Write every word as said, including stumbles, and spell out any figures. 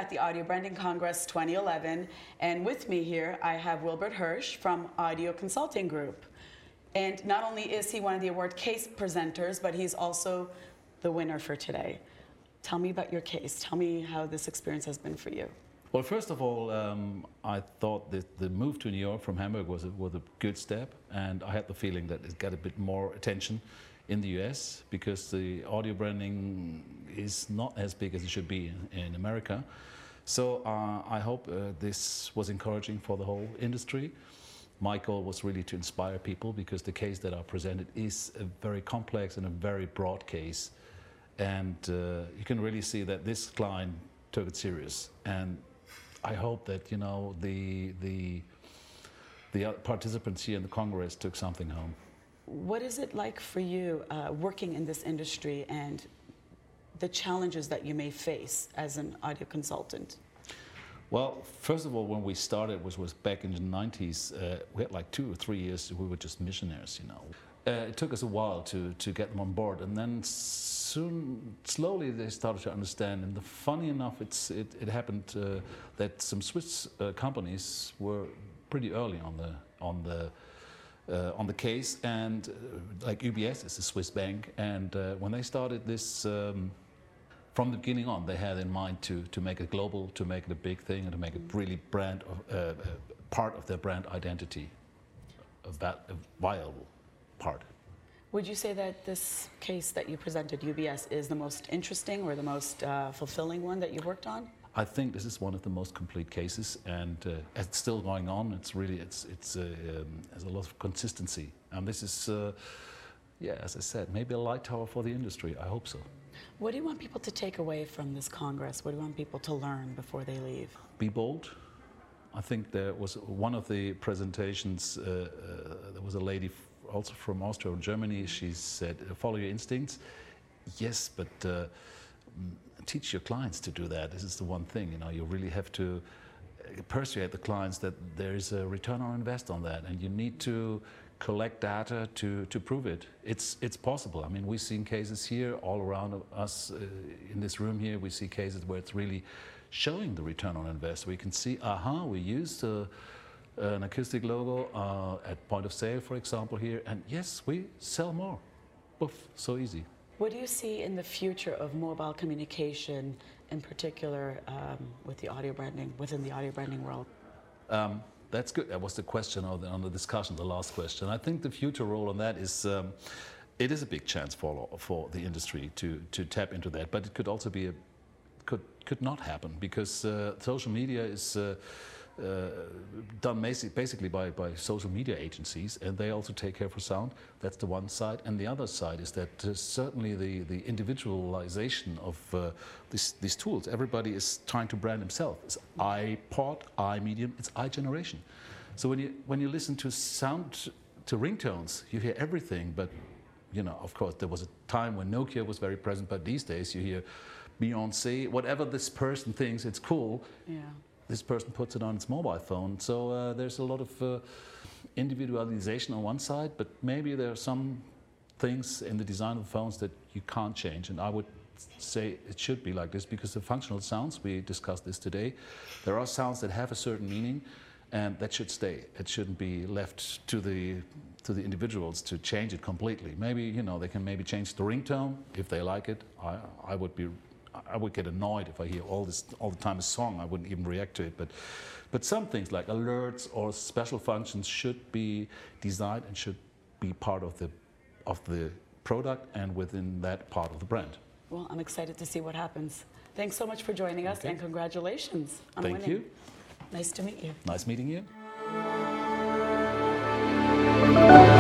at the Audio Branding Congress twenty eleven, and with me here I have Wilbert Hirsch from Audio Consulting Group. And not only is he one of the award case presenters, but he's also the winner for today. Tell me about your case. Tell me how this experience has been for you. Well, first of all, um, I thought that the move to New York from Hamburg was a, was a good step, and I had the feeling that it got a bit more attention in the U S because the audio branding is not as big as it should be in, in America. So uh, I hope uh, this was encouraging for the whole industry. My goal was really to inspire people because the case that I presented is a very complex and a very broad case. And uh, you can really see that this client took it serious. And I hope that, you know, the, the, the participants here in the Congress took something home. What is it like for you uh, working in this industry and the challenges that you may face as an audio consultant? Well, first of all, when we started, which was back in the nineties, uh, we had like two or three years, we were just missionaries, you know. Uh, it took us a while to, to get them on board, and then soon, slowly they started to understand. And the, funny enough, it's, it, it happened uh, that some Swiss uh, companies were pretty early on the, on the Uh, on the case, and uh, like U B S is a Swiss bank, and uh, when they started this, um, from the beginning on, they had in mind to to make it global, to make it a big thing, and to make it really brand of, uh, uh, part of their brand identity, of that a viable part. Would you say that this case that you presented, U B S, is the most interesting or the most uh, fulfilling one that you've worked on? I think this is one of the most complete cases, and uh, it's still going on. It's really, it's, it's, uh, um, there's a lot of consistency, and this is, uh, yeah, as I said, maybe a light tower for the industry. I hope so. What do you want people to take away from this Congress? What do you want people to learn before they leave? Be bold. I think there was one of the presentations. Uh, uh, there was a lady also from Austria or Germany. She said, "Follow your instincts." Yes, but. Uh, teach your clients to do that. This is the one thing, you know, you really have to persuade the clients that there is a return on invest on that, and you need to collect data to, to prove it. It's, it's possible. I mean, we've seen cases here all around us uh, in this room here. We see cases where it's really showing the return on invest. We can see, aha, we used uh, an acoustic logo uh, at point of sale, for example, here, and yes, we sell more. Poof, so easy. What do you see in the future of mobile communication, in particular um, with the audio branding, within the audio branding world? Um, that's good. That was the question on the, on the discussion, the last question. I think the future role on that is, um, it is a big chance for for the industry to to tap into that, but it could also be a could could not happen because uh, social media is. Uh, Uh, done basically by, by social media agencies, and they also take care for sound. That's the one side. And the other side is that uh, certainly the, the individualization of uh, this, these tools. Everybody is trying to brand himself. It's iPod, iMedium, it's iGeneration. So when you, when you listen to sound, to ringtones, you hear everything, but you know, of course, there was a time when Nokia was very present, but these days you hear Beyonce, whatever this person thinks, it's cool. Yeah. This person puts it on its mobile phone. So uh, there's a lot of uh, individualization on one side, but maybe there are some things in the design of phones that you can't change. And I would say it should be like this because the functional sounds, we discussed this today, there are sounds that have a certain meaning, and that should stay. It shouldn't be left to the to the individuals to change it completely. Maybe, you know, they can maybe change the ringtone if they like it. I, I would be I would get annoyed if I hear all this all the time a song. I wouldn't even react to it. But, but some things like alerts or special functions should be designed and should be part of the of the product and within that part of the brand. Well, I'm excited to see what happens. Thanks so much for joining us, Okay. and congratulations on Thank winning. you. Nice to meet you. Nice meeting you.